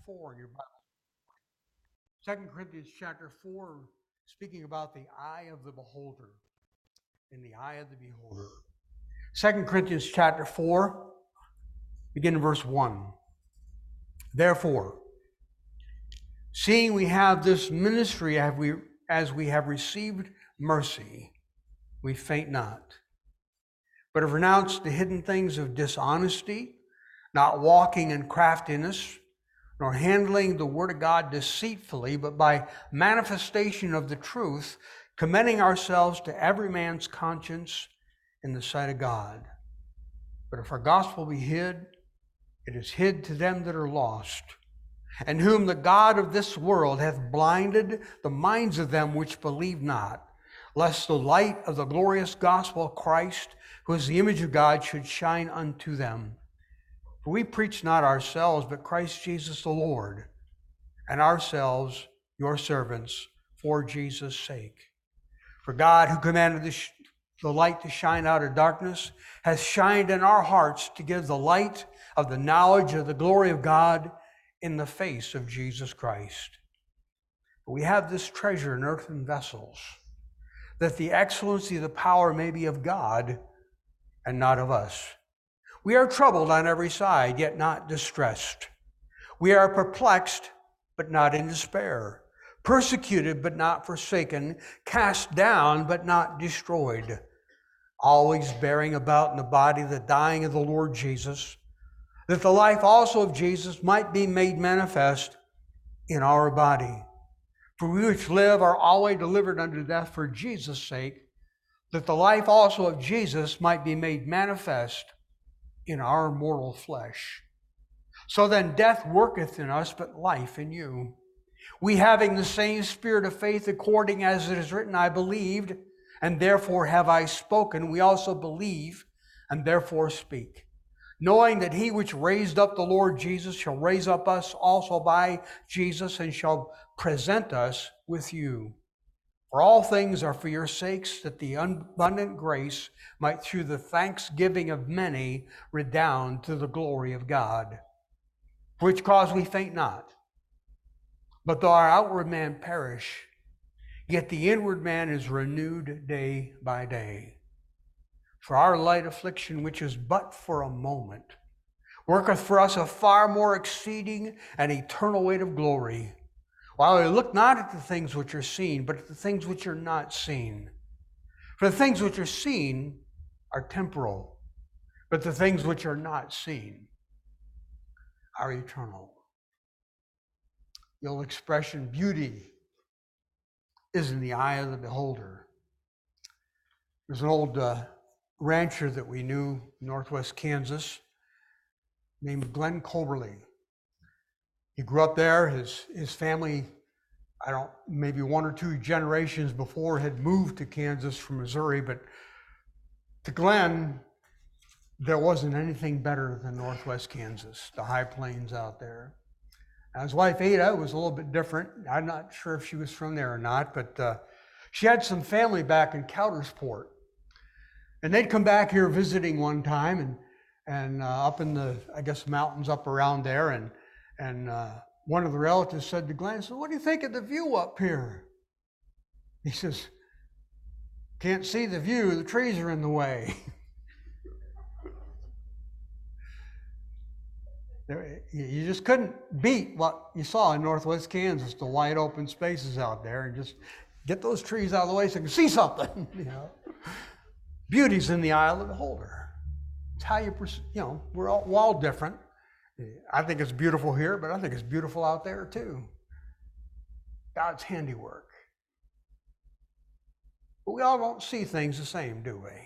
4 in your Bible. 2 Corinthians chapter 4, speaking about the eye of the beholder. In the eye of the beholder. 2 Corinthians chapter 4, begin in verse 1. Therefore, seeing we have this ministry as we have received mercy, we faint not, but have renounced the hidden things of dishonesty, not walking in craftiness, nor handling the word of God deceitfully, but by manifestation of the truth, commending ourselves to every man's conscience in the sight of God. But if our gospel be hid, it is hid to them that are lost, and whom the God of this world hath blinded the minds of them which believe not, lest the light of the glorious gospel of Christ, who is the image of God, should shine unto them. For we preach not ourselves, but Christ Jesus the Lord, and ourselves your servants for Jesus' sake. For God, who commanded the light to shine out of darkness, has shined in our hearts to give the light of the knowledge of the glory of God in the face of Jesus Christ. We have this treasure in earthen vessels, that the excellency of the power may be of God and not of us. We are troubled on every side, yet not distressed. We are perplexed, but not in despair. Persecuted, but not forsaken. Cast down, but not destroyed. Always bearing about in the body the dying of the Lord Jesus, that the life also of Jesus might be made manifest in our body. For we which live are always delivered unto death for Jesus' sake, that the life also of Jesus might be made manifest in our mortal flesh. So then death worketh in us, but life in you. We having the same spirit of faith, according as it is written, I believed, and therefore have I spoken. We also believe, and therefore speak, knowing that he which raised up the Lord Jesus shall raise up us also by Jesus, and shall present us with you. For all things are for your sakes, that the abundant grace might through the thanksgiving of many redound to the glory of God. For which cause we faint not. But though our outward man perish, yet the inward man is renewed day by day. For our light affliction, which is but for a moment, worketh for us a far more exceeding and eternal weight of glory, while we look not at the things which are seen, but at the things which are not seen. For the things which are seen are temporal, but the things which are not seen are eternal. The old expression, beauty is in the eye of the beholder. There's an old rancher that we knew in northwest Kansas named Glenn Coberly. He grew up there. His family, maybe one or two generations before, had moved to Kansas from Missouri, but to Glenn, there wasn't anything better than northwest Kansas, the high plains out there. Now, his wife Ada was a little bit different. I'm not sure if she was from there or not, but she had some family back in Coudersport. And they'd come back here visiting one time, and up in the, mountains up around there, and one of the relatives said to Glenn, "So what do you think of the view up here?" He says, "Can't see the view, the trees are in the way." You just couldn't beat what you saw in northwest Kansas, the wide open spaces out there, and just get those trees out of the way so you can see something. Beauty's in the eye of the beholder. It's how we're all different. I think it's beautiful here, but I think it's beautiful out there too. God's handiwork. But we all don't see things the same, do we?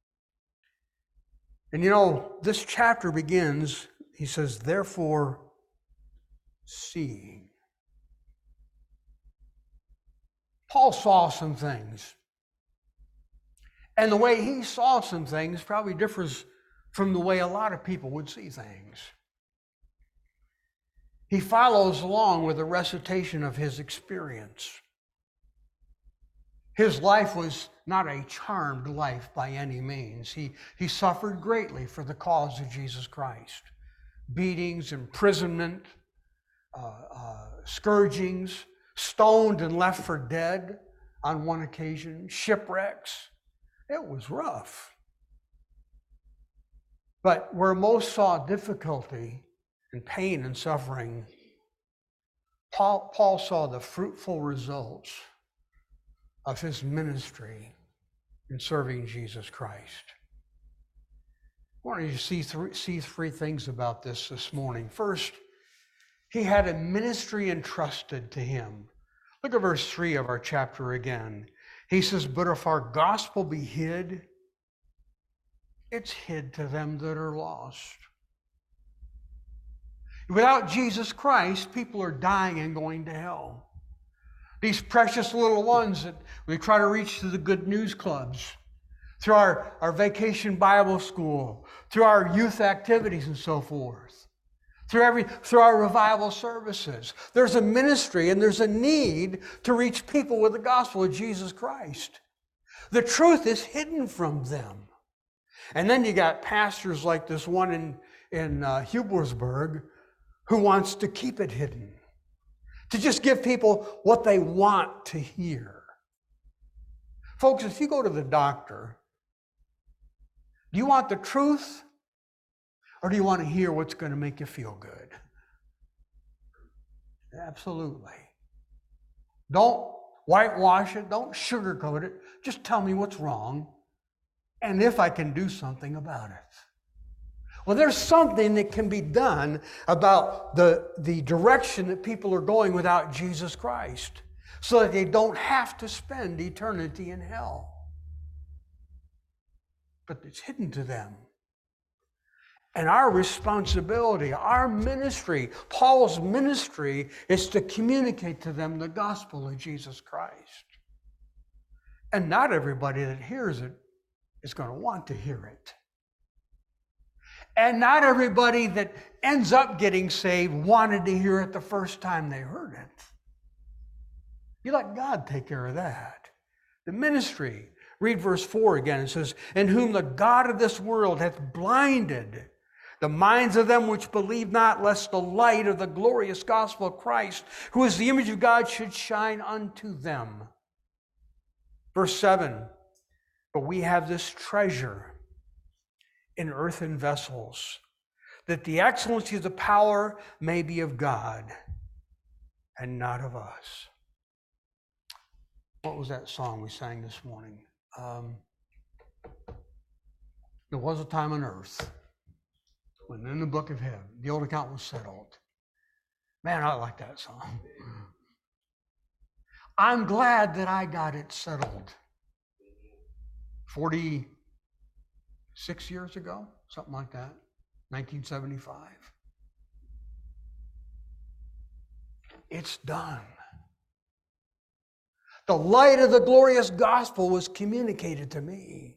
And this chapter begins, he says, therefore, seeing. Paul saw some things. And the way he saw some things probably differs from the way a lot of people would see things. He follows along with a recitation of his experience. His life was not a charmed life by any means. He suffered greatly for the cause of Jesus Christ. Beatings, imprisonment, scourgings, stoned and left for dead on one occasion, shipwrecks. It was rough. But where most saw difficulty and pain and suffering, Paul saw the fruitful results of his ministry in serving Jesus Christ. I want you to see three things about this morning. First, he had a ministry entrusted to him. Look at verse 3 of our chapter again. He says, "But if our gospel be hid, it's hid to them that are lost." Without Jesus Christ, people are dying and going to hell. These precious little ones that we try to reach through the good news clubs, through our vacation Bible school, through our youth activities and so forth, through our revival services. There's a ministry and there's a need to reach people with the gospel of Jesus Christ. The truth is hidden from them. And then you got pastors like this one in Hubersburg who wants to keep it hidden, to just give people what they want to hear. Folks, if you go to the doctor, do you want the truth or do you want to hear what's going to make you feel good? Absolutely. Don't whitewash it. Don't sugarcoat it. Just tell me what's wrong and if I can do something about it. Well, there's something that can be done about the direction that people are going without Jesus Christ so that they don't have to spend eternity in hell. But it's hidden to them. And our responsibility, our ministry, Paul's ministry, is to communicate to them the gospel of Jesus Christ. And not everybody that hears it is going to want to hear it. And not everybody that ends up getting saved wanted to hear it the first time they heard it. You let God take care of that. The ministry, read verse 4 again. It says, "In whom the God of this world hath blinded the minds of them which believe not, lest the light of the glorious gospel of Christ, who is the image of God, should shine unto them." Verse 7, "But we have this treasure in earthen vessels, that the excellency of the power may be of God and not of us." What was that song we sang this morning? There was a time on earth when in the book of heaven, the old account was settled. Man, I like that song. I'm glad that I got it settled 46 years ago, something like that, 1975. It's done. The light of the glorious gospel was communicated to me.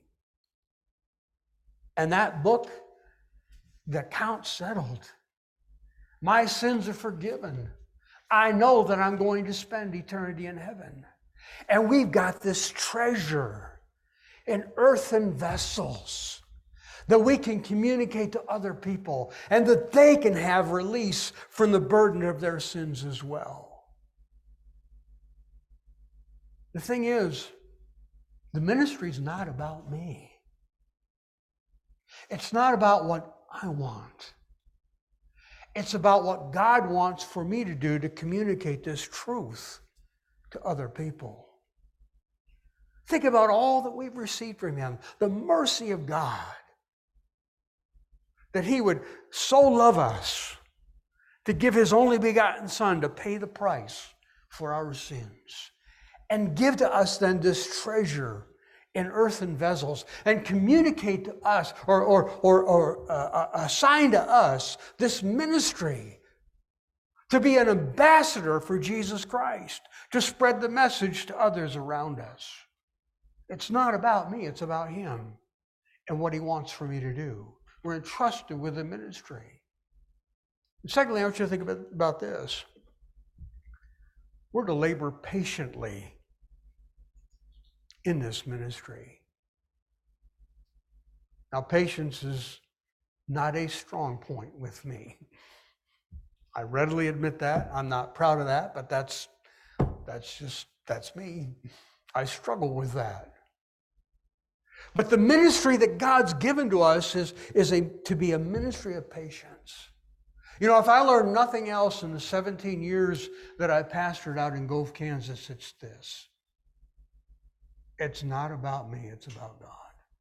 And that book, the account settled. My sins are forgiven. I know that I'm going to spend eternity in heaven. And we've got this treasure in earthen vessels that we can communicate to other people and that they can have release from the burden of their sins as well. The thing is, the ministry is not about me. It's not about what I want. It's about what God wants for me to do to communicate this truth to other people. Think about all that we've received from Him, the mercy of God, that He would so love us to give His only begotten Son to pay the price for our sins and give to us then this treasure in earthen vessels and communicate to us or assign to us this ministry to be an ambassador for Jesus Christ, to spread the message to others around us. It's not about me, it's about Him and what He wants for me to do. We're entrusted with the ministry. And secondly, I want you to think about this. We're to labor patiently in this ministry. Now, patience is not a strong point with me. I readily admit that. I'm not proud of that, but that's me. I struggle with that. But the ministry that God's given to us is to be a ministry of patience. You know, if I learned nothing else in the 17 years that I pastored out in Gove, Kansas, it's this. It's not about me, it's about God.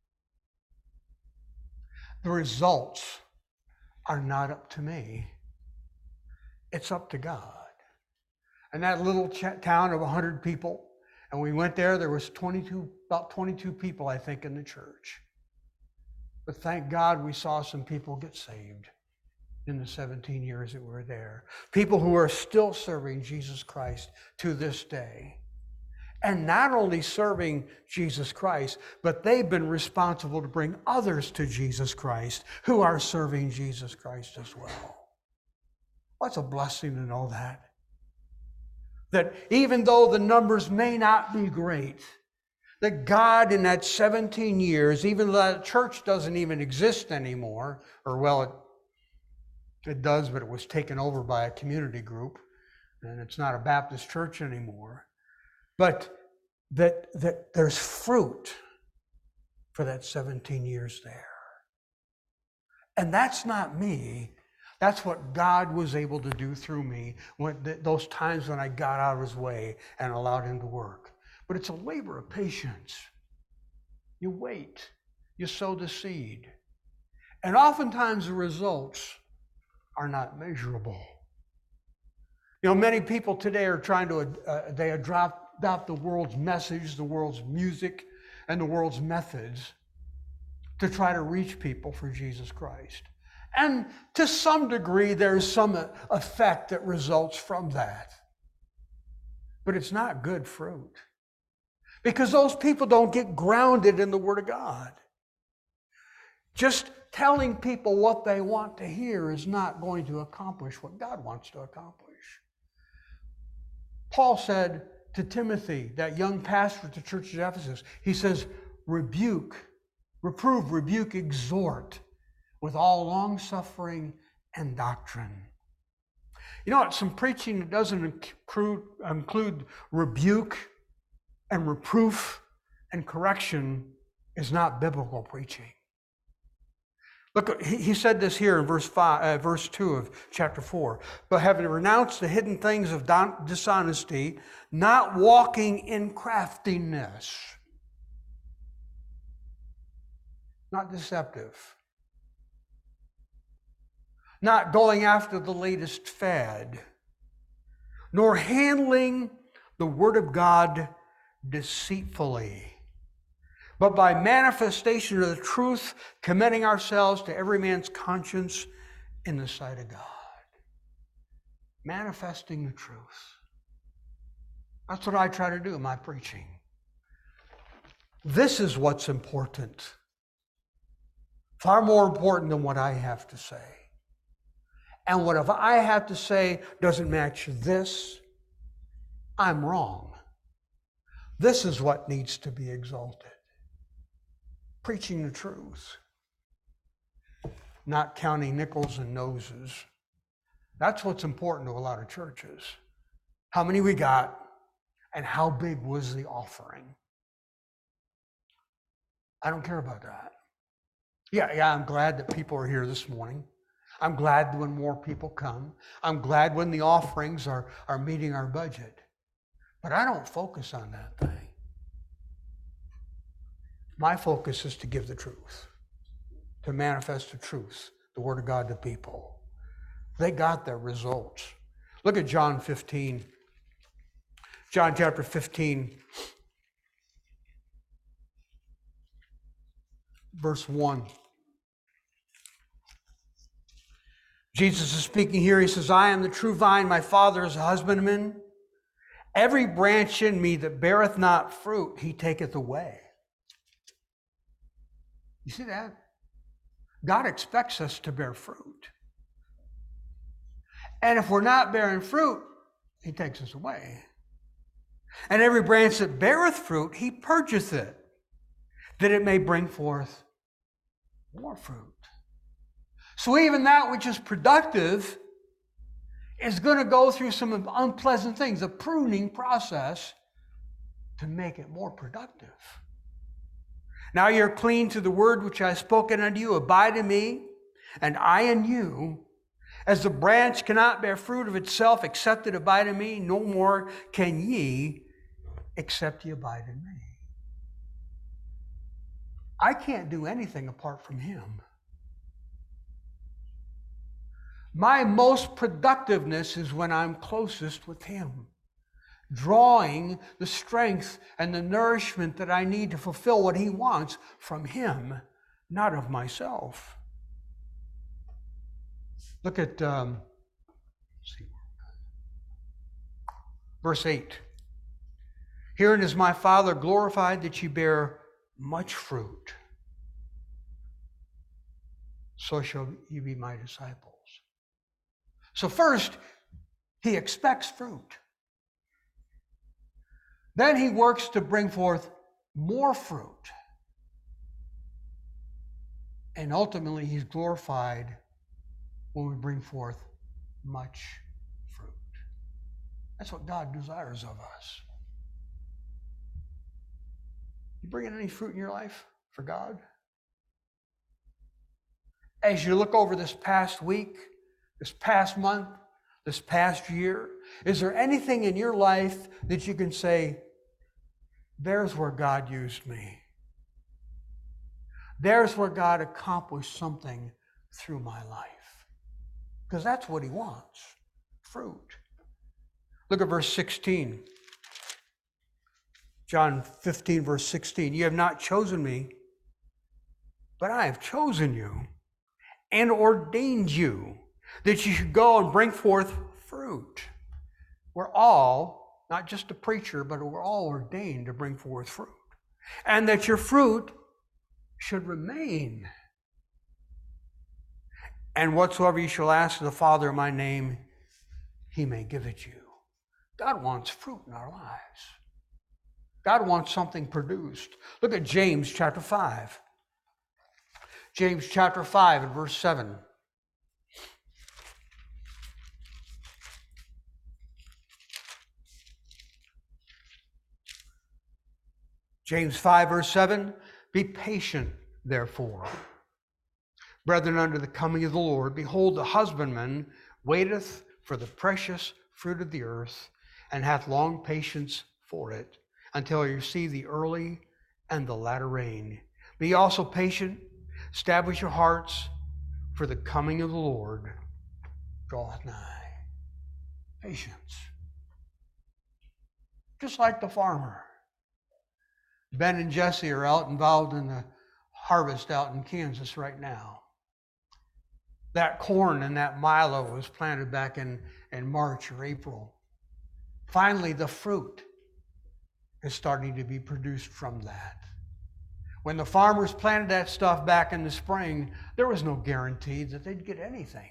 The results are not up to me. It's up to God. And that little town of 100 people, and we went there was about 22 people, I think, in the church. But thank God we saw some people get saved in the 17 years that we were there. People who are still serving Jesus Christ to this day. And not only serving Jesus Christ, but they've been responsible to bring others to Jesus Christ who are serving Jesus Christ as well. What's a blessing to know that? That even though the numbers may not be great, that God in that 17 years, even though that church doesn't even exist anymore, or well, it does, but it was taken over by a community group, and it's not a Baptist church anymore. But that there's fruit for that 17 years there. And that's not me. That's what God was able to do through me those times when I got out of his way and allowed him to work. But it's a labor of patience. You wait. You sow the seed. And oftentimes the results are not measurable. You know, many people today are trying to, they adopt the world's message, the world's music, and the world's methods to try to reach people for Jesus Christ. And to some degree, there's some effect that results from that. But it's not good fruit. Because those people don't get grounded in the Word of God. Just telling people what they want to hear is not going to accomplish what God wants to accomplish. Paul said to Timothy, that young pastor at the church of Ephesus, he says, reprove, exhort with all long-suffering and doctrine. You know what? Some preaching that doesn't include rebuke and reproof and correction is not biblical preaching. Look, he said this here in verse 2 of chapter 4. But having renounced the hidden things of dishonesty, not walking in craftiness, not deceptive, not going after the latest fad, nor handling the word of God deceitfully, but by manifestation of the truth, committing ourselves to every man's conscience in the sight of God. Manifesting the truth. That's what I try to do in my preaching. This is what's important. Far more important than what I have to say. And what if I have to say doesn't match this, I'm wrong. This is what needs to be exalted. Preaching the truth. Not counting nickels and noses. That's what's important to a lot of churches. How many we got and how big was the offering? I don't care about that. Yeah, I'm glad that people are here this morning. I'm glad when more people come. I'm glad when the offerings are meeting our budget. But I don't focus on that thing. My focus is to give the truth, to manifest the truth, the Word of God to people. They got their results. Look at John 15. John chapter 15, verse 1. Jesus is speaking here. He says, I am the true vine, my Father is a husbandman. Every branch in me that beareth not fruit, he taketh away. You see that? God expects us to bear fruit. And if we're not bearing fruit, he takes us away. And every branch that beareth fruit, he purgeth it, that it may bring forth more fruit. So even that which is productive, is going to go through some unpleasant things, a pruning process to make it more productive. Now you're clean to the word which I have spoken unto you. Abide in me, and I in you. As the branch cannot bear fruit of itself except it abide in me, no more can ye except ye abide in me. I can't do anything apart from him. My most productiveness is when I'm closest with him, drawing the strength and the nourishment that I need to fulfill what he wants from him, not of myself. Look at verse 8. Herein is my Father glorified, that ye bear much fruit. So shall ye be my disciples. So first, he expects fruit. Then he works to bring forth more fruit. And ultimately, he's glorified when we bring forth much fruit. That's what God desires of us. You bringing any fruit in your life for God? As you look over this past week, this past month, this past year, is there anything in your life that you can say, there's where God used me? There's where God accomplished something through my life. Because that's what he wants, fruit. Look at verse 16. John 15, verse 16. You have not chosen me, but I have chosen you and ordained you that you should go and bring forth fruit. We're all, not just a preacher, but we're all ordained to bring forth fruit. And that your fruit should remain. And whatsoever you shall ask of the Father in my name, he may give it you. God wants fruit in our lives. God wants something produced. Look at James chapter 5. James chapter 5 and verse 7. James 5 verse 7. Be patient, therefore, brethren, unto the coming of the Lord. Behold, the husbandman waiteth for the precious fruit of the earth, and hath long patience for it, until he receive the early and the latter rain. Be also patient, establish your hearts, for the coming of the Lord draweth nigh. Patience. Just like the farmer. Ben and Jesse are out involved in the harvest out in Kansas right now. That corn and that milo was planted back in March or April. Finally, the fruit is starting to be produced from that. When the farmers planted that stuff back in the spring, there was no guarantee that they'd get anything.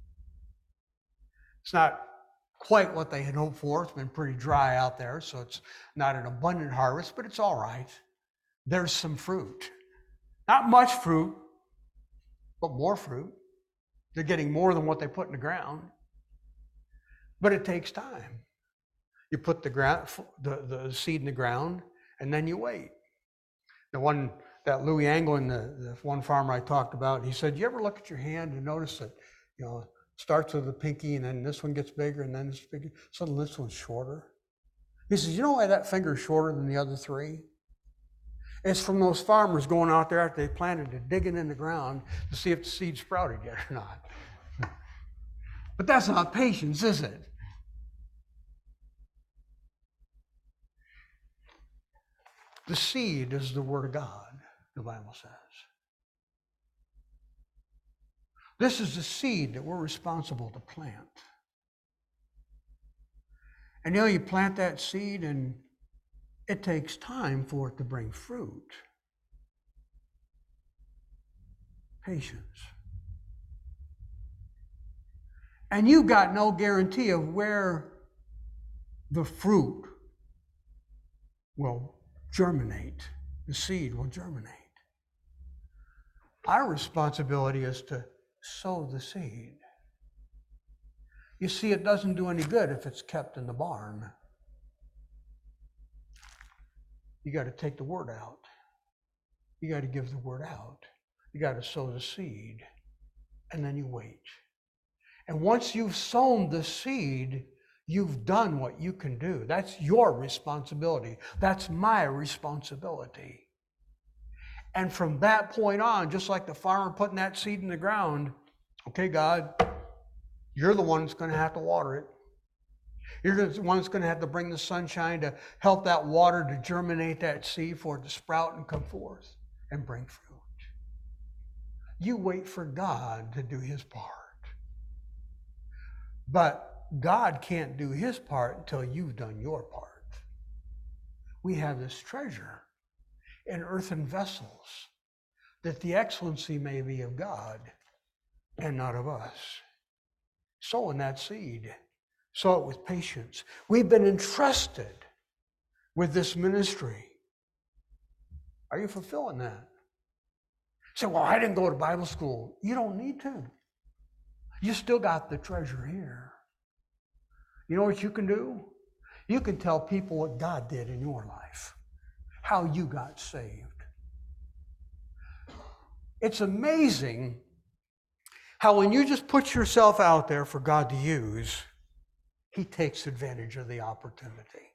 It's not quite what they had hoped for. It's been pretty dry out there, so it's not an abundant harvest, but it's all right. There's some fruit. Not much fruit, but more fruit. They're getting more than what they put in the ground. But it takes time. You put the seed in the ground, and then you wait. That Louis Anglin, the one farmer I talked about, he said, you ever look at your hand and notice that, starts with the pinky, and then this one gets bigger, and then it's bigger. Suddenly this one's shorter. He says, you know why that finger is shorter than the other three? It's from those farmers going out there after they planted it, digging in the ground to see if the seed sprouted yet or not. But that's not patience, is it? The seed is the Word of God, the Bible says. This is the seed that we're responsible to plant. And you plant that seed, and it takes time for it to bring fruit. Patience. And you've got no guarantee of where the fruit will germinate. The seed will germinate. Our responsibility is to sow the seed. You see, it doesn't do any good if it's kept in the barn. You got to take the word out. You got to give the word out. You got to sow the seed, and then you wait. And once you've sown the seed, you've done what you can do. That's your responsibility. That's my responsibility. And from that point on, just like the farmer putting that seed in the ground, okay, God, you're the one that's going to have to water it. You're the one that's going to have to bring the sunshine to help that water to germinate that seed for it to sprout and come forth and bring fruit. You wait for God to do his part. But God can't do his part until you've done your part. We have this treasure in earthen vessels, that the excellency may be of God and not of us. Sowing that seed, sow it with patience. We've been entrusted with this ministry. Are you fulfilling that? Say, well, I didn't go to Bible school. You don't need to. You still got the treasure here. You know what you can do? You can tell people what God did in your life, how you got saved. It's amazing how when you just put yourself out there for God to use, he takes advantage of the opportunity.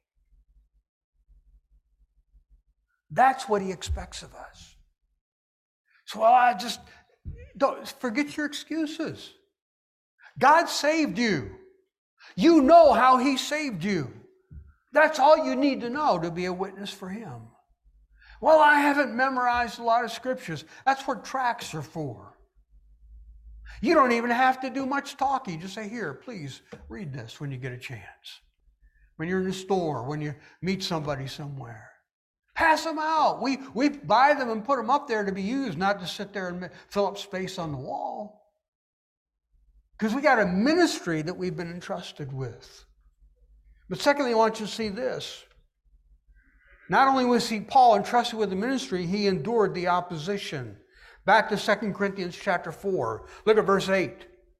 That's what he expects of us. So, well, I just don't forget your excuses. God saved you. You know how he saved you. That's all you need to know to be a witness for him. Well, I haven't memorized a lot of scriptures. That's what tracts are for. You don't even have to do much talking. Just say, here, please read this when you get a chance. When you're in the store, when you meet somebody somewhere. Pass them out. We buy them and put them up there to be used, not to sit there and fill up space on the wall. Because we got a ministry that we've been entrusted with. But secondly, I want you to see this. Not only was Paul entrusted with the ministry, he endured the opposition. Back to 2 Corinthians chapter 4. Look at verse 8.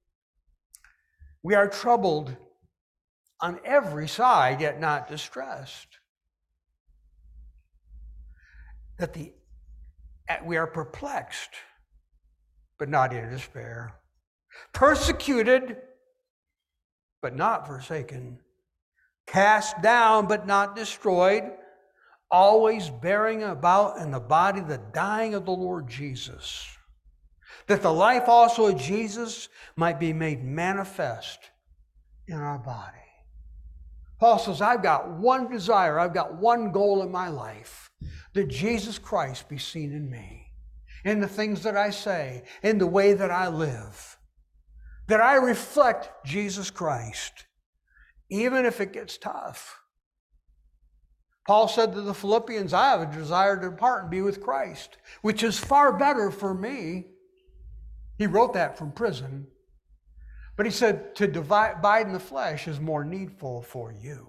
We are troubled on every side, yet not distressed. We are perplexed, but not in despair. Persecuted, but not forsaken. Cast down, but not destroyed. Always bearing about in the body the dying of the Lord Jesus, that the life also of Jesus might be made manifest in our body. Paul says, I've got one desire, I've got one goal in my life, that Jesus Christ be seen in me, in the things that I say, in the way that I live, that I reflect Jesus Christ, even if it gets tough. Paul said to the Philippians, I have a desire to depart and be with Christ, which is far better for me. He wrote that from prison. But he said, to abide in the flesh is more needful for you.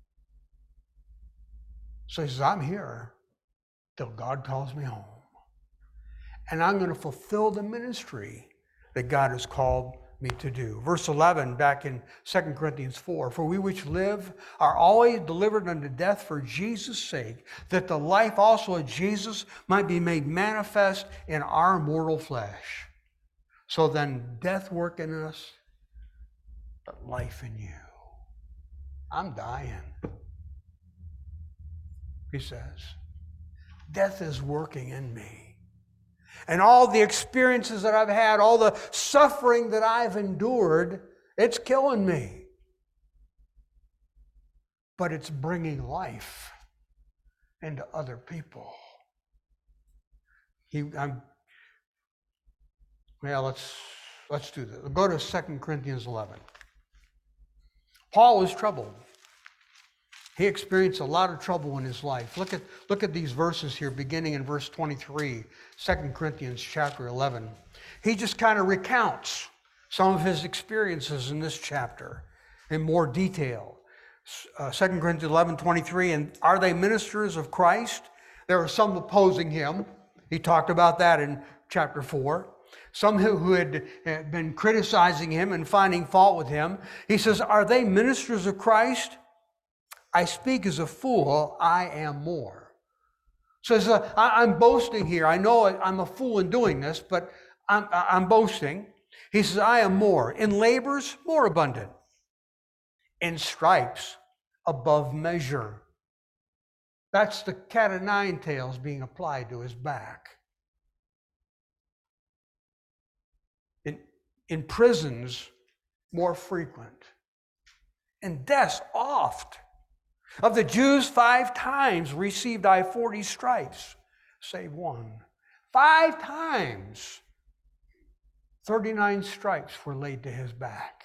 So he says, I'm here till God calls me home. And I'm going to fulfill the ministry that God has called me to do. Verse 11, back in 2 Corinthians 4, for we which live are always delivered unto death for Jesus' sake, that the life also of Jesus might be made manifest in our mortal flesh. So then death work in us, but life in you. I'm dying, he says. Death is working in me. And all the experiences that I've had, all the suffering that I've endured, it's killing me. But it's bringing life into other people. Let's do this. Go to 2 Corinthians 11. Paul was troubled. He experienced a lot of trouble in his life. Look at these verses here, beginning in verse 23, 2 Corinthians chapter 11. He just kind of recounts some of his experiences in this chapter in more detail. 2 Corinthians 11, 23, and are they ministers of Christ? There are some opposing him. He talked about that in chapter 4. some who had been criticizing him and finding fault with him. He says, are they ministers of Christ? I speak as a fool, I am more. Says, I'm boasting here. I know I'm a fool in doing this, but I'm boasting. He says, I am more. In labors, more abundant. In stripes, above measure. That's the cat of nine tails being applied to his back. In prisons, more frequent. In deaths, oft. Of the Jews, 5 times received I 40 stripes, save one. 5 times, 39 stripes were laid to his back.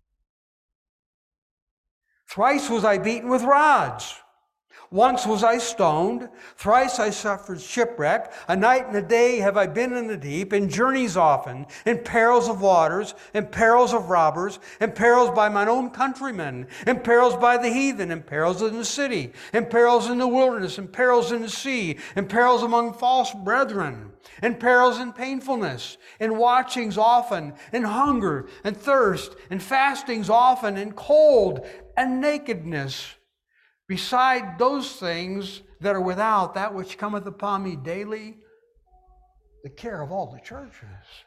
Thrice was I beaten with rods. Once was I stoned. Thrice I suffered shipwreck. A night and a day have I been in the deep, in journeys often, in perils of waters, in perils of robbers, in perils by mine own countrymen, in perils by the heathen, in perils in the city, in perils in the wilderness, in perils in the sea, in perils among false brethren, in perils and painfulness, in watchings often, in hunger and thirst, in fastings often, in cold and nakedness. Beside those things that are without, that which cometh upon me daily, the care of all the churches.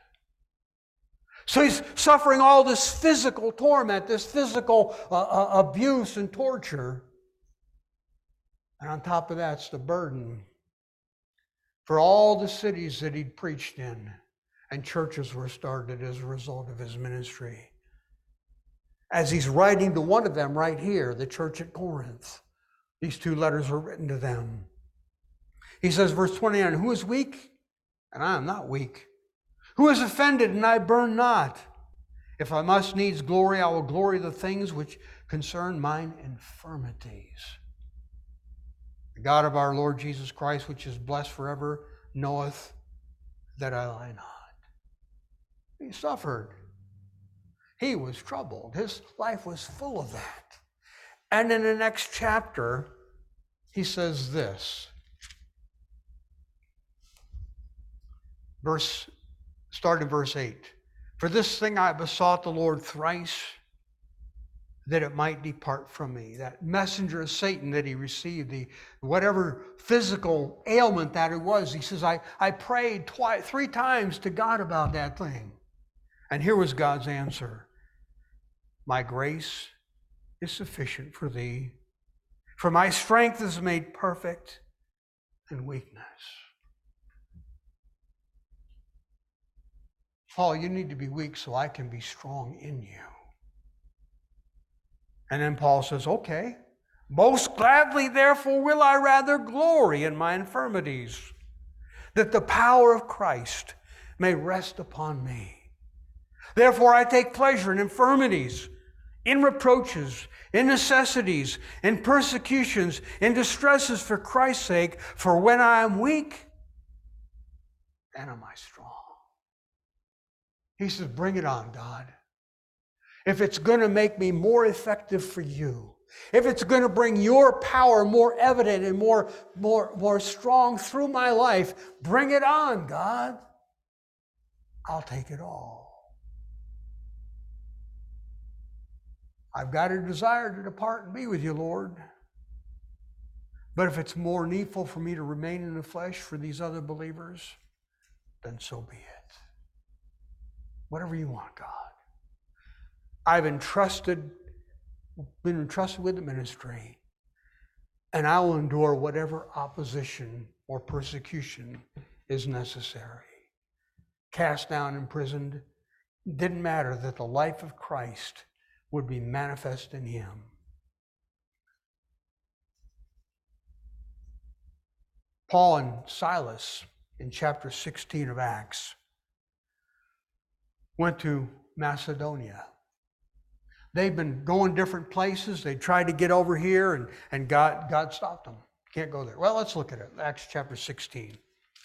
So he's suffering all this physical torment, this physical abuse and torture. And on top of that, it's the burden for all the cities that he'd preached in. And churches were started as a result of his ministry. As he's writing to one of them right here, the church at Corinth. These 2 letters were written to them. He says, verse 29, who is weak? And I am not weak. Who is offended? And I burn not. If I must needs glory, I will glory the things which concern mine infirmities. The God of our Lord Jesus Christ, which is blessed forever, knoweth that I lie not. He suffered. He was troubled. His life was full of that. And in the next chapter, he says this. Start in verse 8. For this thing I besought the Lord thrice, that it might depart from me. That messenger of Satan that he received, whatever physical ailment that it was, he says, I prayed 3 times to God about that thing. And here was God's answer. My grace is sufficient for thee, for my strength is made perfect in weakness. Paul, you need to be weak so I can be strong in you. And then Paul says, okay, most gladly therefore will I rather glory in my infirmities, that the power of Christ may rest upon me. Therefore I take pleasure in infirmities, in reproaches, in necessities, in persecutions, in distresses for Christ's sake, for when I am weak, then am I strong. He says, bring it on, God. If it's going to make me more effective for you, if it's going to bring your power more evident and more strong through my life, bring it on, God. I'll take it all. I've got a desire to depart and be with you, Lord. But if it's more needful for me to remain in the flesh for these other believers, then so be it. Whatever you want, God. I've been entrusted with the ministry, and I will endure whatever opposition or persecution is necessary. Cast down, imprisoned, didn't matter that the life of Christ would be manifest in him. Paul and Silas in chapter 16 of Acts went to Macedonia. They've been going different places. They tried to get over here and God stopped them. Can't go there. Well, let's look at it. Acts chapter 16.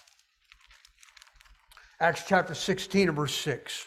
Acts chapter 16 and verse 6.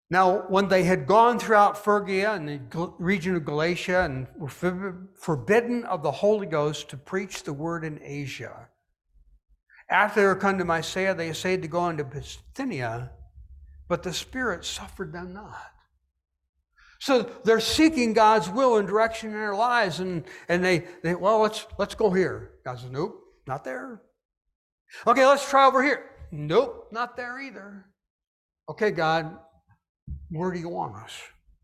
Now, when they had gone throughout Phrygia and the region of Galatia and were forbidden of the Holy Ghost to preach the word in Asia, after they were come to Mysia, they essayed to go into Bithynia, but the Spirit suffered them not. So they're seeking God's will and direction in their lives, and they well, let's go here. God says, nope, not there. Okay, let's try over here. Nope, not there either. Okay, God, where do you want us?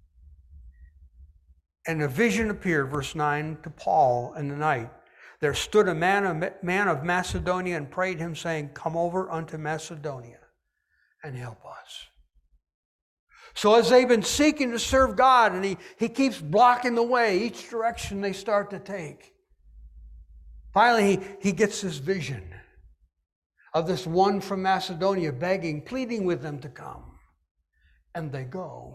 And a vision appeared, verse 9, to Paul in the night. There stood a man of Macedonia and prayed him, saying, come over unto Macedonia and help us. So as they've been seeking to serve God, and he keeps blocking the way, each direction they start to take. Finally, he gets this vision of this one from Macedonia begging, pleading with them to come. And they go.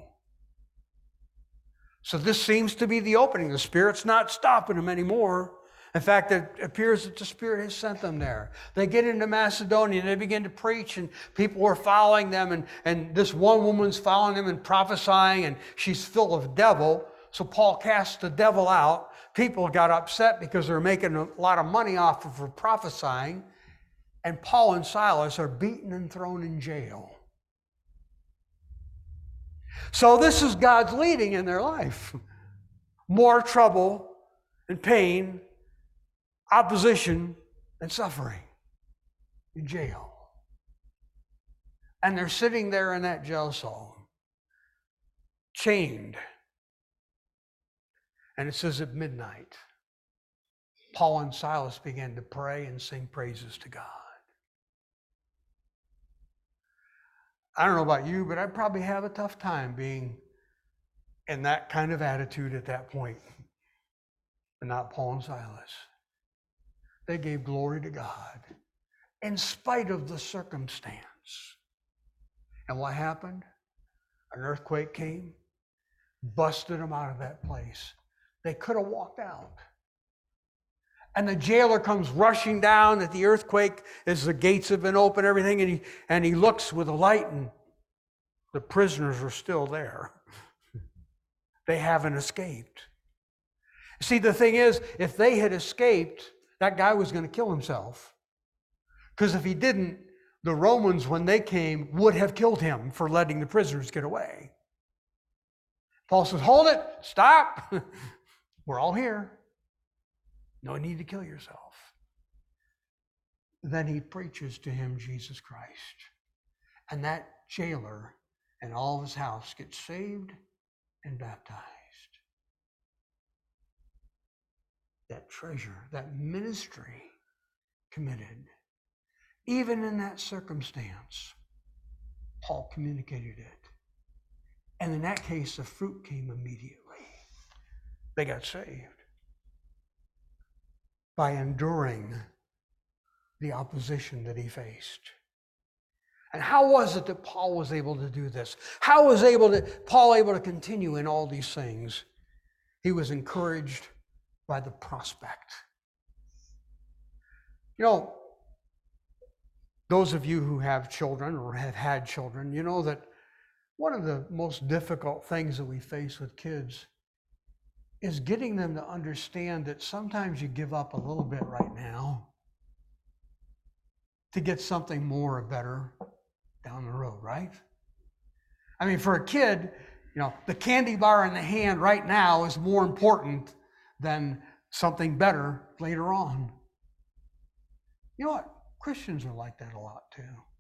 So this seems to be the opening. The Spirit's not stopping them anymore. In fact, it appears that the Spirit has sent them there. They get into Macedonia and they begin to preach, and people are following them, and this one woman's following them and prophesying, and she's full of devil. So Paul casts the devil out. People got upset because they're making a lot of money off of her prophesying, and Paul and Silas are beaten and thrown in jail. So this is God's leading in their life. More trouble and pain, opposition and suffering in jail. And they're sitting there in that jail cell, chained. And it says at midnight, Paul and Silas began to pray and sing praises to God. I don't know about you, but I'd probably have a tough time being in that kind of attitude at that point. But not Paul and Silas. They gave glory to God in spite of the circumstance. And what happened? An earthquake came, busted them out of that place. They could have walked out. And the jailer comes rushing down at the earthquake as the gates have been open, everything, and he looks with a light, and the prisoners are still there. They haven't escaped. See, the thing is, if they had escaped, that guy was going to kill himself. Because if he didn't, the Romans, when they came, would have killed him for letting the prisoners get away. Paul says, hold it, stop. We're all here. No need to kill yourself. Then he preaches to him Jesus Christ. And that jailer and all of his house get saved and baptized. That treasure, that ministry committed. Even in that circumstance, Paul communicated it. And in that case, the fruit came immediately. They got saved by enduring the opposition that he faced. And how was it that Paul was able to do this? How was Paul able to continue in all these things? He was encouraged by the prospect. You know, those of you who have children or have had children, you know that one of the most difficult things that we face with kids is getting them to understand that sometimes you give up a little bit right now to get something more or better down the road, right? I mean, for a kid, you know, the candy bar in the hand right now is more important than something better later on. You know what? Christians are like that a lot too.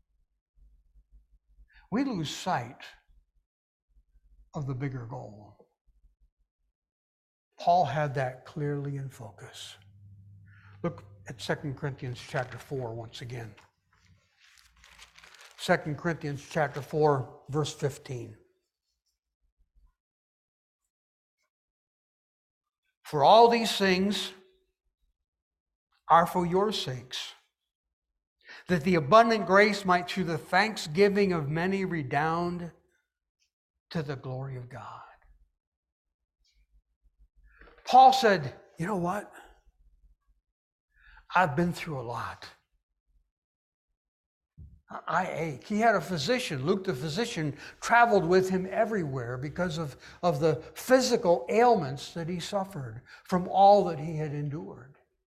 We lose sight of the bigger goal. Paul had that clearly in focus. Look at 2 Corinthians chapter 4 once again. 2 Corinthians chapter 4, verse 15. For all these things are for your sakes, that the abundant grace might through the thanksgiving of many redound to the glory of God. Paul said, you know what? I've been through a lot. I ache. He had a physician. Luke the physician traveled with him everywhere because of the physical ailments that he suffered from all that he had endured.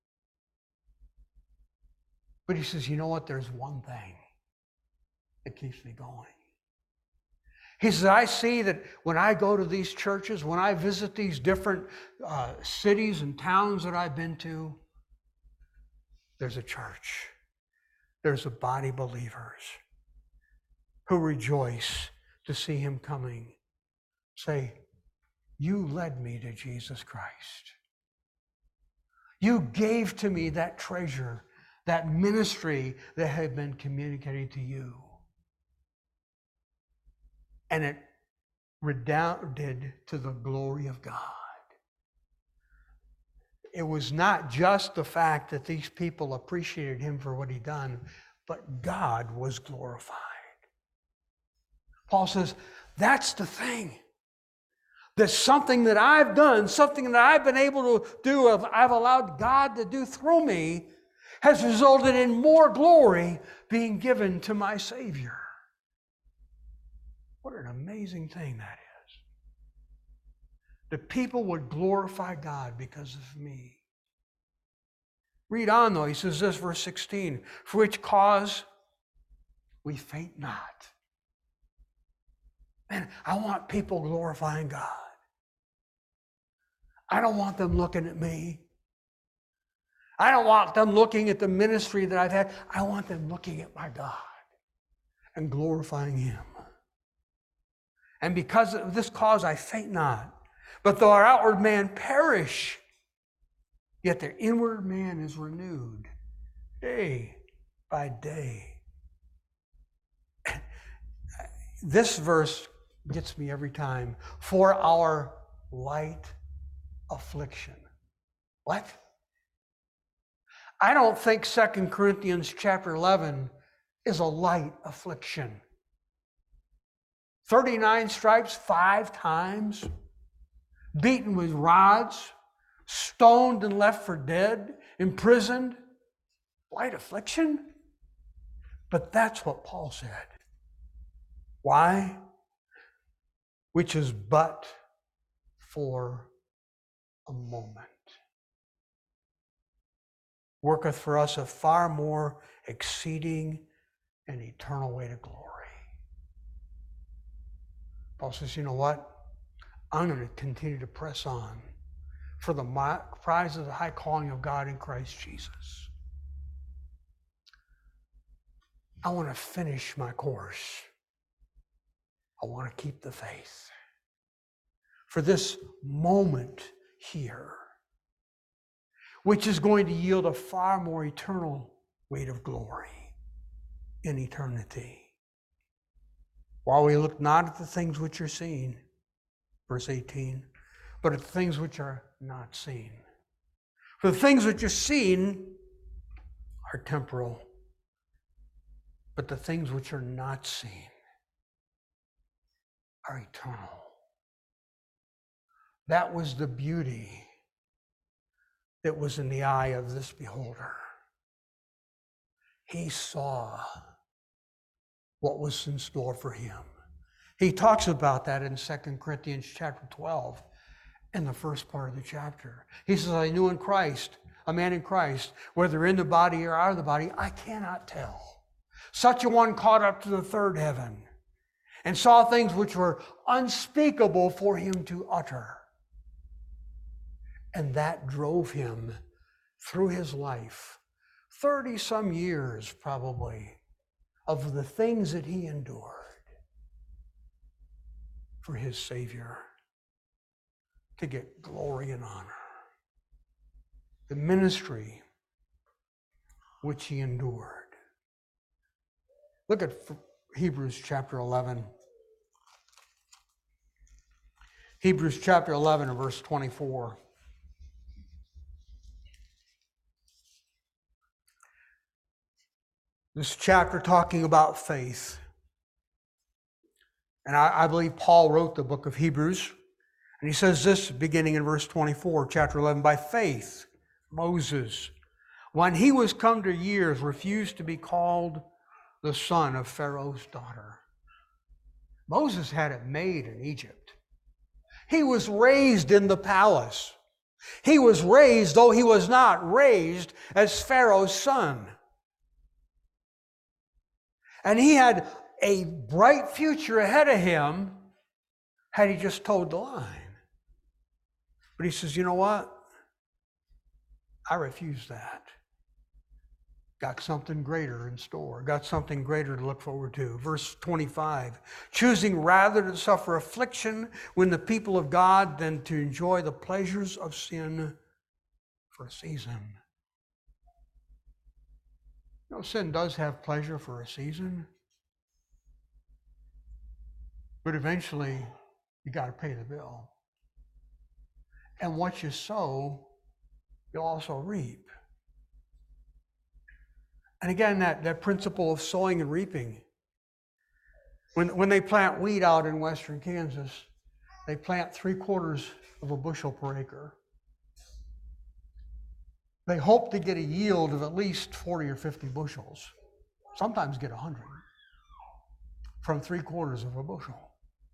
But he says, you know what? There's one thing that keeps me going. He says, I see that when I go to these churches, when I visit these different cities and towns that I've been to, there's a church. There's a body of believers who rejoice to see him coming. Say, you led me to Jesus Christ. You gave to me that treasure, that ministry that had been communicated to you. And it redounded to the glory of God. It was not just the fact that these people appreciated him for what he'd done, but God was glorified. Paul says, that's the thing. There's something that I've done, something that I've been able to do, I've allowed God to do through me, has resulted in more glory being given to my Savior. What an amazing thing that is. The people would glorify God because of me. Read on though, he says this, verse 16, for which cause we faint not. Man, I want people glorifying God. I don't want them looking at me. I don't want them looking at the ministry that I've had. I want them looking at my God and glorifying him. And because of this cause I faint not. But though our outward man perish, yet their inward man is renewed day by day. This verse gets me every time. For our light affliction. What? I don't think 2 Corinthians chapter 11 is a light affliction. 39 stripes 5 times. Beaten with rods, stoned and left for dead, imprisoned, light affliction. But that's what Paul said. Why? Which is but for a moment. Worketh for us a far more exceeding and eternal way to glory. Paul says, you know what? I'm going to continue to press on for the prize of the high calling of God in Christ Jesus. I want to finish my course. I want to keep the faith. For this moment here, which is going to yield a far more eternal weight of glory in eternity. While we look not at the things which are seen, verse 18, but at the things which are not seen. For the things which are seen are temporal, but the things which are not seen are eternal. That was the beauty that was in the eye of this beholder. He saw what was in store for him. He talks about that in 2 Corinthians chapter 12 in the first part of the chapter. He says, I knew in Christ, a man in Christ, whether in the body or out of the body, I cannot tell. Such a one caught up to the third heaven and saw things which were unspeakable for him to utter. And that drove him through his life, 30-some years probably, of the things that he endured for his Savior to get glory and honor. The ministry which he endured. Look at Hebrews chapter 11. Hebrews chapter 11 and verse 24. This chapter talking about faith. And I believe Paul wrote the book of Hebrews. And he says this beginning in verse 24, chapter 11, by faith, Moses, when he was come to years, refused to be called the son of Pharaoh's daughter. Moses had it made in Egypt. He was raised in the palace. He was raised, though he was not raised, as Pharaoh's son. And he had a bright future ahead of him had he just towed the line. But he says, you know what? I refuse that. Got something greater in store. Got something greater to look forward to. Verse 25, choosing rather to suffer affliction when the people of God than to enjoy the pleasures of sin for a season. You know, sin does have pleasure for a season. But eventually, you got to pay the bill. And what you sow, you'll also reap. And again, that principle of sowing and reaping. When they plant wheat out in western Kansas, they plant 3/4 of a bushel per acre. They hope to get a yield of at least 40 or 50 bushels. Sometimes get 100 from 3/4 of a bushel.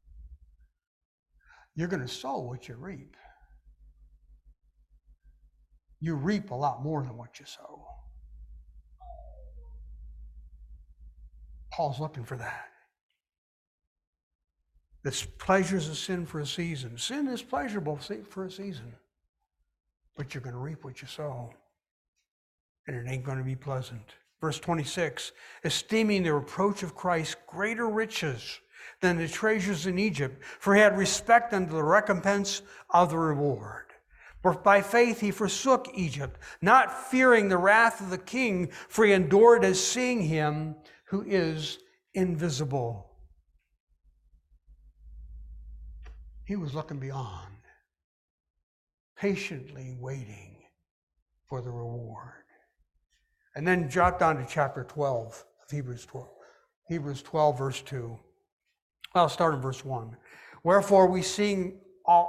You're going to sow what you reap. You reap a lot more than what you sow. Paul's looking for that. The pleasures of sin for a season. Sin is pleasurable for a season. But you're going to reap what you sow. And it ain't going to be pleasant. Verse 26, esteeming the reproach of Christ greater riches than the treasures in Egypt, for he had respect unto the recompense of the reward. For by faith he forsook Egypt, not fearing the wrath of the king, for he endured as seeing him who is invisible. He was looking beyond, patiently waiting for the reward. And then jot down to chapter 12 of Hebrews 12. Hebrews 12, verse 2. I'll start in verse 1. Wherefore seeing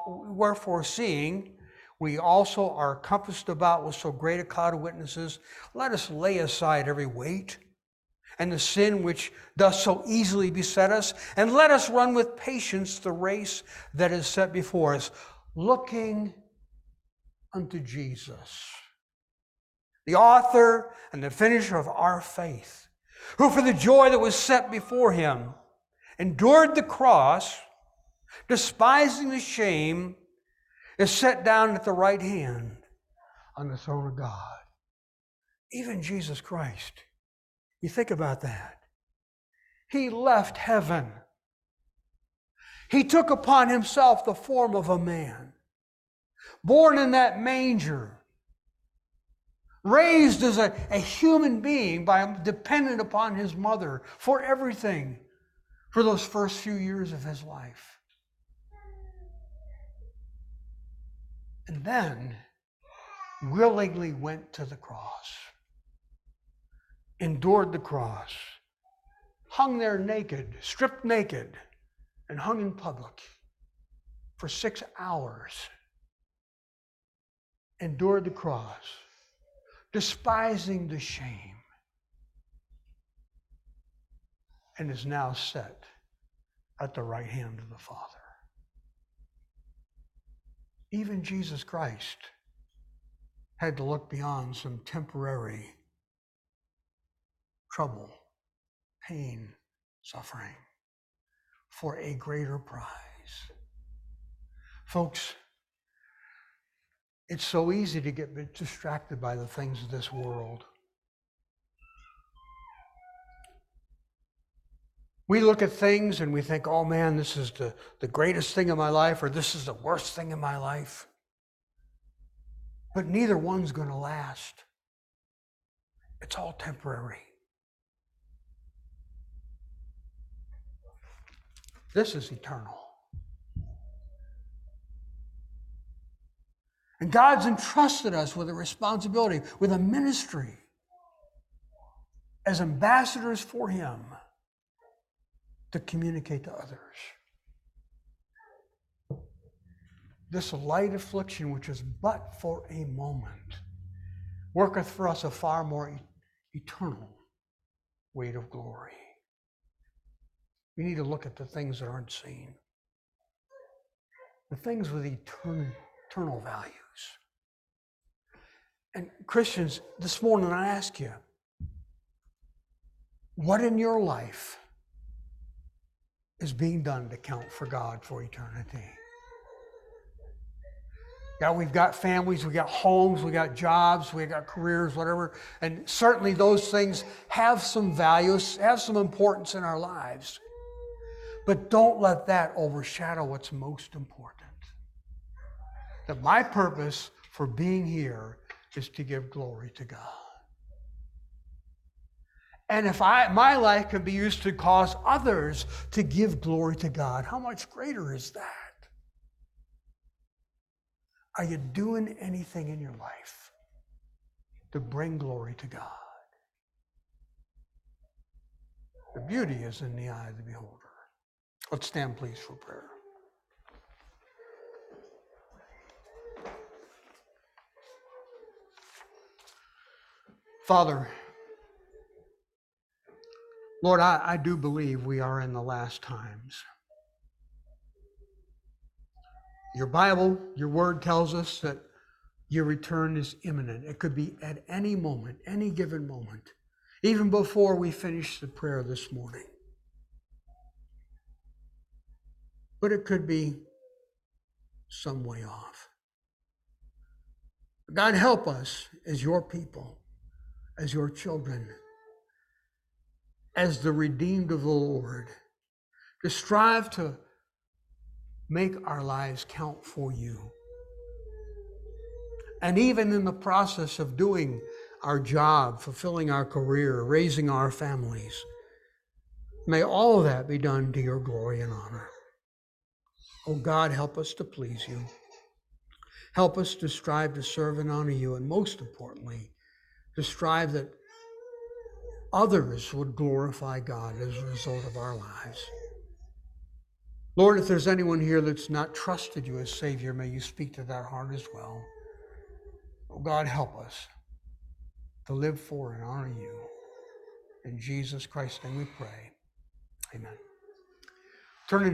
we also are compassed about with so great a cloud of witnesses, let us lay aside every weight and the sin which doth so easily beset us, and let us run with patience the race that is set before us, looking unto Jesus, the author and the finisher of our faith, who for the joy that was set before him endured the cross, despising the shame, is set down at the right hand on the throne of God. Even Jesus Christ. You think about that. He left heaven. He took upon himself the form of a man, born in that manger, raised as a human being dependent upon his mother for everything for those first few years of his life. And then willingly went to the cross, endured the cross, hung there naked, stripped naked, and hung in public for 6 hours, endured the cross, despising the shame, and is now set at the right hand of the Father. Even Jesus Christ had to look beyond some temporary trouble, pain, suffering for a greater prize. Folks, it's so easy to get distracted by the things of this world. We look at things and we think, oh man, this is the greatest thing in my life, or this is the worst thing in my life. But neither one's going to last. It's all temporary. This is eternal. And God's entrusted us with a responsibility, with a ministry as ambassadors for Him to communicate to others. This light affliction, which is but for a moment, worketh for us a far more eternal weight of glory. We need to look at the things that aren't seen, the things with eternal values. And Christians, this morning I ask you, what in your life is being done to count for God for eternity? Yeah, we've got families, we got homes, we got jobs, we got careers, whatever. And certainly those things have some values, have some importance in our lives. But don't let that overshadow what's most important. That my purpose for being here is to give glory to God. And if my life can be used to cause others to give glory to God, how much greater is that? Are you doing anything in your life to bring glory to God? The beauty is in the eye of the beholder. Let's stand, please, for prayer. Father, Lord, I do believe we are in the last times. Your Bible, your word tells us that your return is imminent. It could be at any moment, any given moment, even before we finish the prayer this morning. But it could be some way off. God, help us as your people, as your children, as the redeemed of the Lord, to strive to make our lives count for you. And even in the process of doing our job, fulfilling our career, raising our families, may all of that be done to your glory and honor. Oh God, help us to please you. Help us to strive to serve and honor you, and most importantly, to strive that others would glorify God as a result of our lives. Lord, if there's anyone here that's not trusted you as Savior, may you speak to that heart as well. Oh God, help us to live for and honor you. In Jesus Christ's name we pray. Amen. Turn